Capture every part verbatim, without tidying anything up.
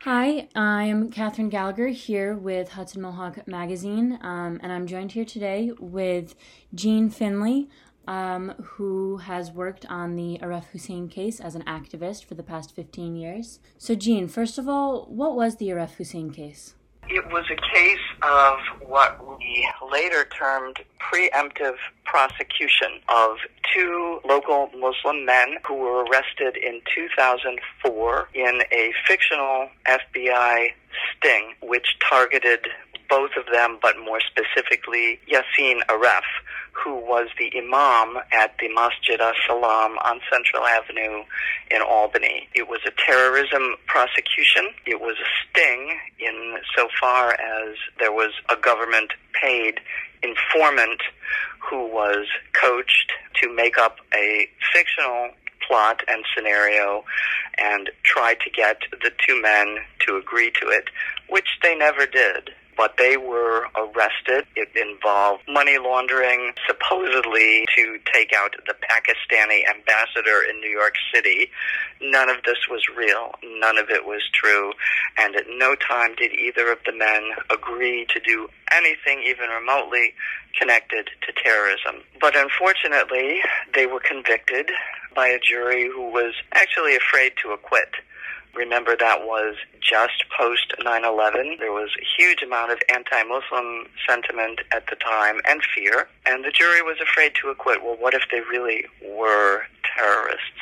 Hi, I'm Catherine Gallagher here with Hudson Mohawk Magazine, um, and I'm joined here today with Jean Finley, um, who has worked on the Aref Hussein case as an activist for the past fifteen years. So, Jean, first of all, what was the Aref Hussein case? It was a case of what we later termed preemptive prosecution of two local Muslim men who were arrested in two thousand four in a fictional F B I sting which targeted both of them, but more specifically Yassin Aref, who was the imam at the Masjid As-Salam on Central Avenue in Albany. It was a terrorism prosecution. It was a sting in so far as there was a government-paid informant who was coached to make up a fictional plot and scenario and try to get the two men to agree to it, which they never did. But they were arrested. It involved money laundering, supposedly to take out the Pakistani ambassador in New York City. None of this was real. None of it was true. And at no time did either of the men agree to do anything even remotely connected to terrorism. But unfortunately, they were convicted by a jury who was actually afraid to acquit. Remember, that was just post nine eleven. There was a huge amount of anti-Muslim sentiment at the time and fear, and the jury was afraid to acquit. Well, what if they really were terrorists?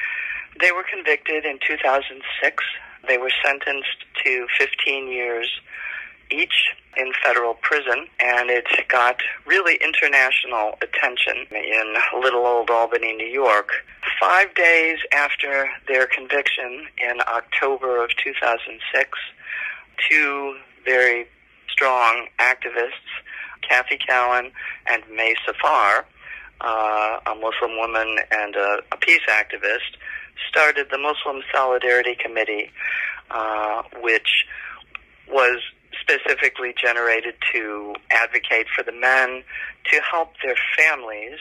They were convicted in two thousand six. They were sentenced to fifteen years each in federal prison, and it got really international attention in little old Albany, New York. Five days after their conviction in October of two thousand six, two very strong activists, Kathy Cowan and May Safar, uh, a Muslim woman and a, a peace activist, started the Muslim Solidarity Committee, uh, which was specifically generated to advocate for the men, to help their families.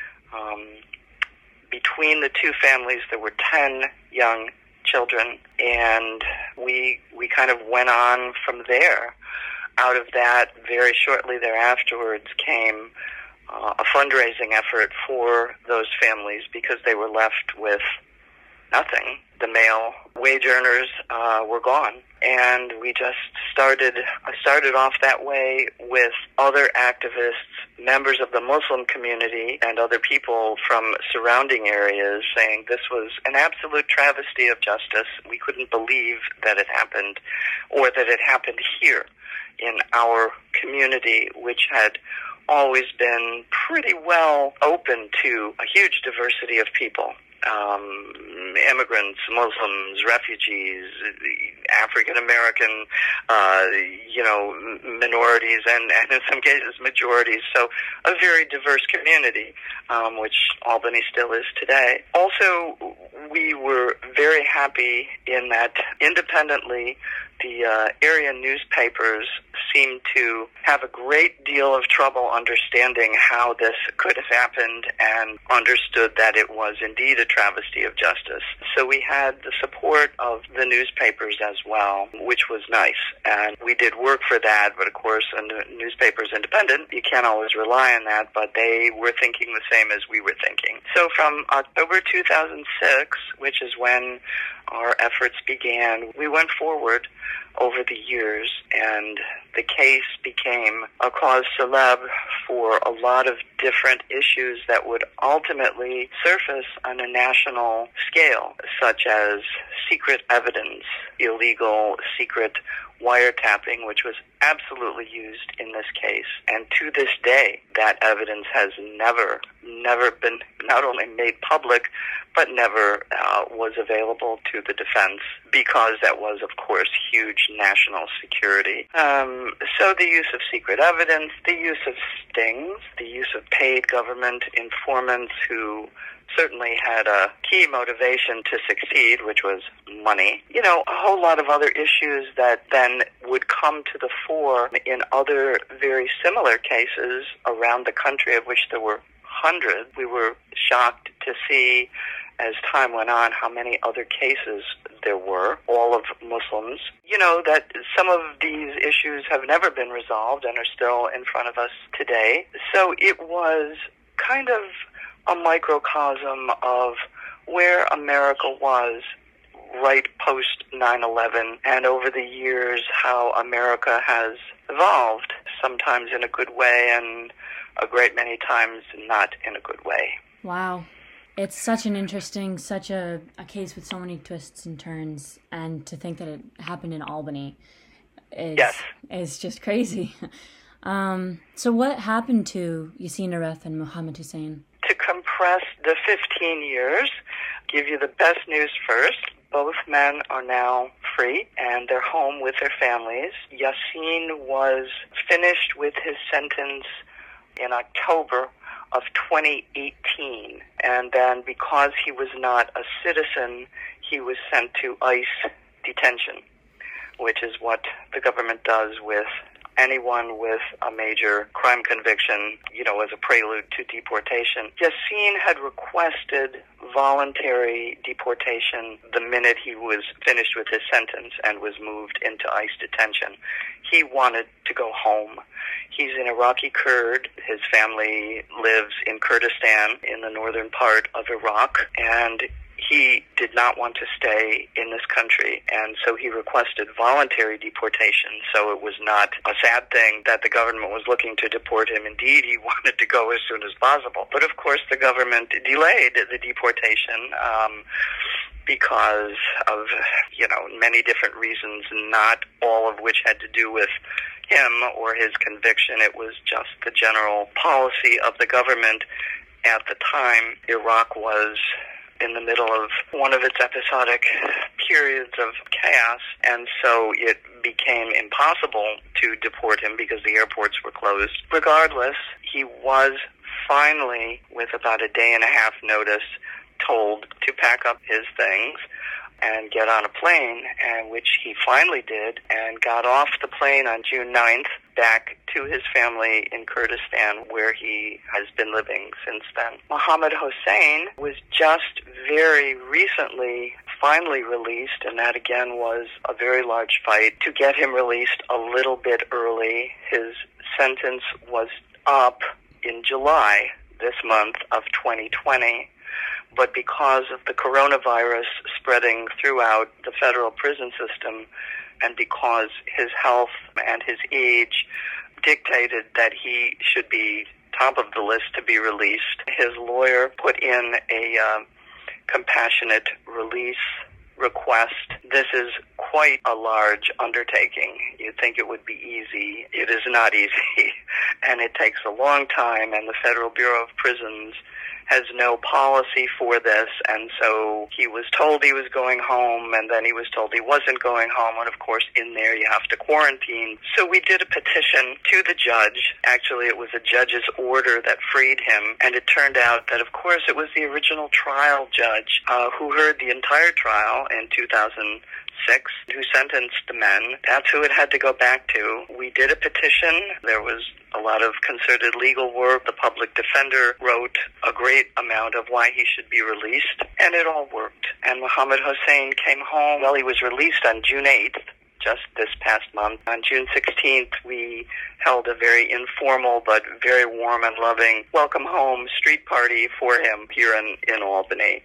Um, between the two families, there were ten young children, and we we kind of went on from there. Out of that, very shortly thereafterwards came uh, a fundraising effort for those families because they were left with nothing. The male wage earners uh, were gone, and we just started started off that way with other activists, members of the Muslim community, and other people from surrounding areas saying this was an absolute travesty of justice. We couldn't believe that it happened, or that it happened here in our community, which had always been pretty well open to a huge diversity of people. Um, immigrants, Muslims, refugees, African American, uh, you know, minorities, and, and in some cases majorities. So a very diverse community, um, which Albany still is today. Also, we were very happy in that independently, the uh, area newspapers seemed to have a great deal of trouble understanding how this could have happened and understood that it was indeed a travesty of justice. So we had the support of the newspapers as well, which was nice. And we did work for that, but of course, a newspaper's independent. You can't always rely on that, but they were thinking the same as we were thinking. So from October two thousand six, which is when our efforts began, we went forward over the years, and the case became a cause célèbre for a lot of different issues that would ultimately surface on a national scale, such as secret evidence, illegal secret wiretapping, which was absolutely used in this case. And to this day, that evidence has never, never been not only made public, but never uh, was available to the defense, because that was, of course, huge national security. Um, so the use of secret evidence, the use of stings, the use of paid government informants who certainly had a key motivation to succeed, which was money. You know, a whole lot of other issues that then would come to the fore in other very similar cases around the country, of which there were hundreds. We were shocked to see as time went on, how many other cases there were, all of Muslims. You know, that some of these issues have never been resolved and are still in front of us today. So it was kind of a microcosm of where America was right post nine eleven, and over the years how America has evolved, sometimes in a good way and a great many times not in a good way. Wow. It's such an interesting, such a, a case with so many twists and turns, and to think that it happened in Albany is, yes. is just crazy. Um, so what happened to Yassin Aref and Mohammed Hussein? To compress the fifteen years, give you the best news first. Both men are now free, and they're home with their families. Yassin was finished with his sentence in October of twenty eighteen, and then because he was not a citizen, he was sent to ICE detention, which is what the government does with anyone with a major crime conviction, you know, as a prelude to deportation. Yassin had requested voluntary deportation the minute he was finished with his sentence and was moved into ICE detention. He wanted to go home. He's an Iraqi Kurd. His family lives in Kurdistan in the northern part of Iraq, and he did not want to stay in this country, and so he requested voluntary deportation. So it was not a sad thing that the government was looking to deport him. Indeed, he wanted to go as soon as possible. But of course, the government delayed the deportation um, because of, you know, many different reasons, not all of which had to do with him or his conviction. It was just the general policy of the government at the time. Iraq was in the middle of one of its episodic periods of chaos, and so it became impossible to deport him because the airports were closed. Regardless, he was finally, with about a day and a half notice, told to pack up his things and get on a plane, and which he finally did, and got off the plane on June ninth back to his family in Kurdistan, where he has been living since then. Mohammed Hussein was just very recently finally released, and that again was a very large fight to get him released a little bit early. His sentence was up in July this month of twenty twenty. But because of the coronavirus spreading throughout the federal prison system, and because his health and his age dictated that he should be top of the list to be released, his lawyer put in a uh, compassionate release request. This is quite a large undertaking. You'd think it would be easy. It is not easy, and it takes a long time, and the Federal Bureau of Prisons has no policy for this, and so he was told he was going home, and then he was told he wasn't going home, and of course in there you have to quarantine. So we did a petition to the judge. Actually, it was a judge's order that freed him, and it turned out that of course it was the original trial judge uh, who heard the entire trial in two thousand six, who sentenced the men. That's who it had to go back to. We did a petition. There was a lot of concerted legal work. The public defender wrote a great amount of why he should be released, and it all worked. And Mohammed Hussein came home. Well, he was released on June eighth, just this past month. On June sixteenth, we held a very informal but very warm and loving welcome home street party for him here in, in Albany.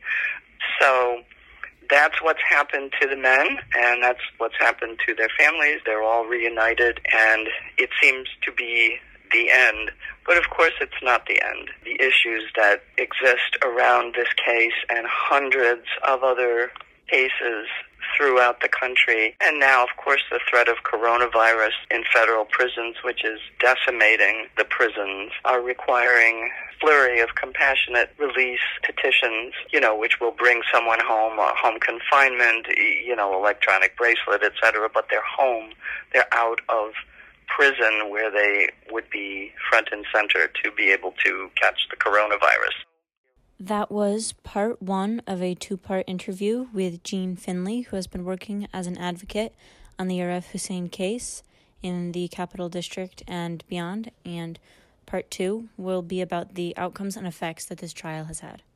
So that's what's happened to the men, and that's what's happened to their families. They're all reunited, and it seems to be the end. But of course, it's not the end. The issues that exist around this case and hundreds of other cases throughout the country, and now, of course, the threat of coronavirus in federal prisons, which is decimating the prisons, are requiring flurry of compassionate release petitions, you know, which will bring someone home, uh, home confinement, you know, electronic bracelet, et cetera, but they're home. They're out of prison where they would be front and center to be able to catch the coronavirus. That was part one of a two-part interview with Jean Finley, who has been working as an advocate on the Aref Hussein case in the Capital District and beyond, and part two will be about the outcomes and effects that this trial has had.